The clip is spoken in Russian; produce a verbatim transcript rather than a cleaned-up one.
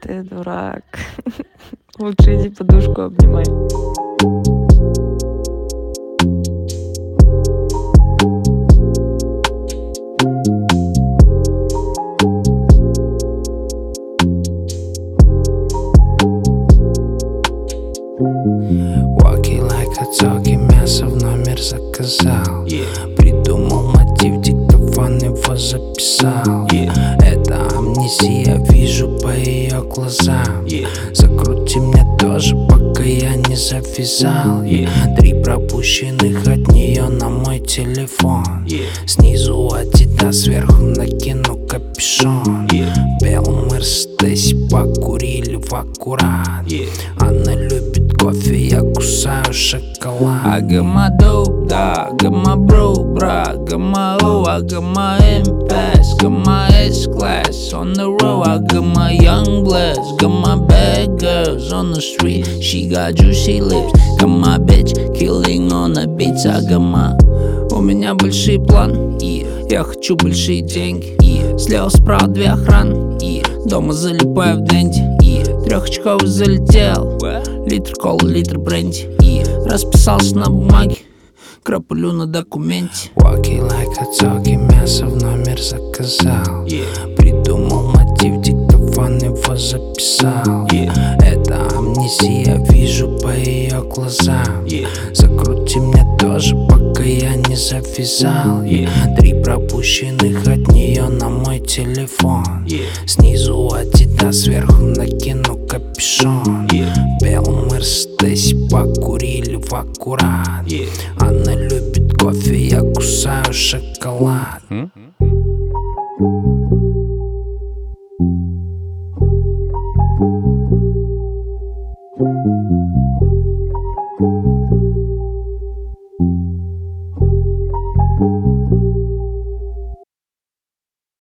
ты дурак. Лучше иди подушку обнимай. Walkie like a talkie, мясо в номер заказал. yeah. Придумал мотив, диктофон его записал. yeah. Это амнезия, вижу по ее глазам. yeah. Закрути мне тоже, пока я не завязал. yeah. Три пропущенных от нее на мой телефон. yeah. Снизу Adidas, сверху накину капюшон. yeah. В белом Мерседесе покурили в аккурат. yeah. Она любит кофе, я кусаю шоколад. I got my dope, да, got my bro, бра, got my O, I got my M-Pass, got my S-Class on the road, I got my young bloods, got my bad girls on the street, she got juicy lips, got my bitch killing on the beats, I got my... У меня большие планы, yeah. Я хочу большие деньги, yeah. Слева справа две охраны, yeah. Дома залипаю в денде, yeah. Трехочковый залетел, What? Литр колы, литр бренди, yeah. Расписался на бумаге, краплю на документе. Walkie like a talkie, мясо в номер заказал. yeah. Придумал мотив, диктофон его записал. yeah. Это амнезия, вижу по ее глазам. yeah. Закрути мне тоже, пока я не завязал. yeah. Три пропущенных от нее на мой телефон. yeah. Снизу Adidas, сверху накину капюшон. yeah. В белом Мерседесе покурили в аккурат. yeah. Она любит кофе, я кусаю шоколад. hmm? Thank you.